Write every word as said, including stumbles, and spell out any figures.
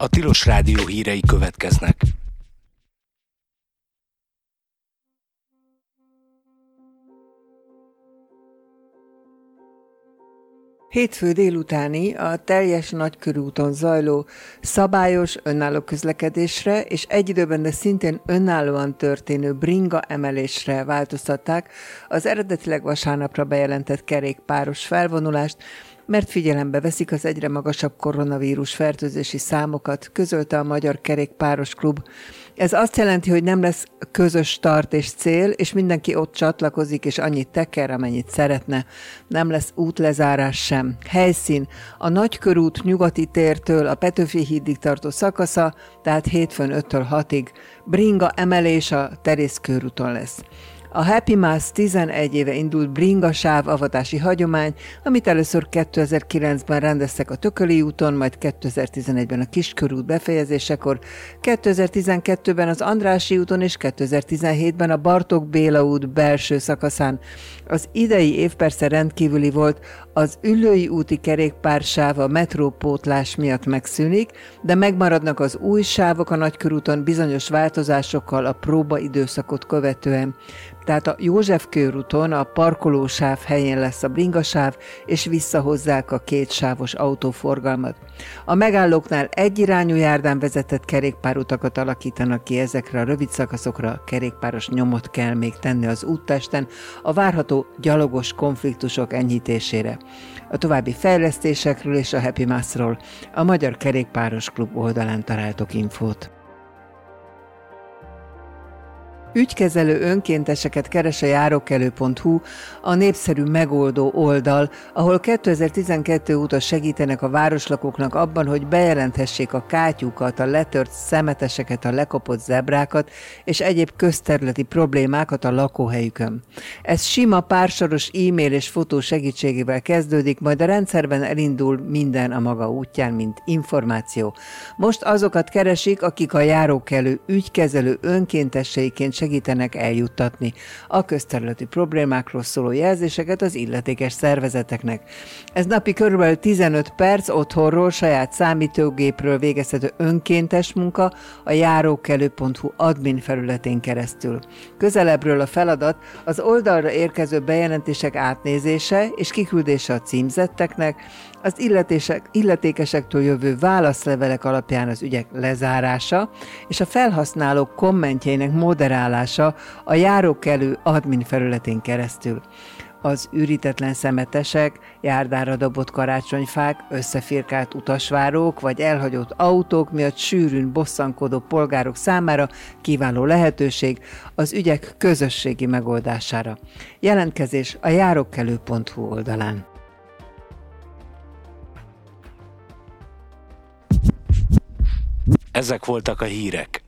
A Tilos Rádió hírei következnek. Hétfő délutáni a teljes nagykörúton zajló szabályos önálló közlekedésre és egy időben, de szintén önállóan történő bringa emelésre változtatták az eredetileg vasárnapra bejelentett kerékpáros felvonulást, mert figyelembe veszik az egyre magasabb koronavírus fertőzési számokat, közölte a Magyar Kerékpáros Klub. Ez azt jelenti, hogy nem lesz közös start és cél, és mindenki ott csatlakozik, és annyit teker, amennyit szeretne. Nem lesz útlezárás sem. Helyszín: a Nagykörút nyugati tértől a Petőfi hídig tartó szakasza, tehát hétfőn öttől hatig. Bringa emelés a Terész körúton lesz. A Happy Mass tizenegy éve indult bringa sáv avatási hagyomány, amit először kétezer-kilencben rendeztek a Tököli úton, majd kétezer-tizenegyben a Kiskörút befejezésekor, kétezer-tizenkettőben az Andrássy úton és kétezer-tizenhétben a Bartók Béla út belső szakaszán. Az idei év persze rendkívüli volt, az Üllői úti kerékpársáv a metrópótlás miatt megszűnik, de megmaradnak az új sávok a Nagykörúton bizonyos változásokkal a próbaidőszakot követően. Tehát a József körúton a parkolósáv helyén lesz a bringasáv, és visszahozzák a kétsávos autóforgalmat. A megállóknál egyirányú járdán vezetett kerékpárutakat alakítanak ki, ezekre a rövid szakaszokra kerékpáros nyomot kell még tenni az úttesten a várható gyalogos konfliktusok enyhítésére. A további fejlesztésekről és a Happy Massról a Magyar Kerékpáros Klub oldalán találtok infót. Ügykezelő önkénteseket keres a járókelő pont hu, a népszerű megoldó oldal, ahol kétezer-tizenkettő óta segítenek a városlakóknak abban, hogy bejelenthessék a kátyúkat, a letört szemeteseket, a lekopott zebrákat és egyéb közterületi problémákat a lakóhelyükön. Ez sima pársoros e-mail és fotó segítségével kezdődik, majd a rendszerben elindul minden a maga útján, mint információ. Most azokat keresik, akik a járókelő ügykezelő önkénteseiként segítenek eljuttatni a közterületi problémákról szóló jelzéseket az illetékes szervezeteknek. Ez napi körülbelül tizenöt perc otthonról, saját számítógépről végezhető önkéntes munka a járókelő pont hu admin felületén keresztül. Közelebbről a feladat az oldalra érkező bejelentések átnézése és kiküldése a címzetteknek, az illetékesektől jövő válaszlevelek alapján az ügyek lezárása és a felhasználók kommentjeinek moderálása a járókelő admin felületén keresztül. Az ürítetlen szemetesek, járdára dobott karácsonyfák, összefirkált utasvárók vagy elhagyott autók miatt sűrűn bosszankodó polgárok számára kiváló lehetőség az ügyek közösségi megoldására. Jelentkezés a járókelő pont hu oldalán. Ezek voltak a hírek.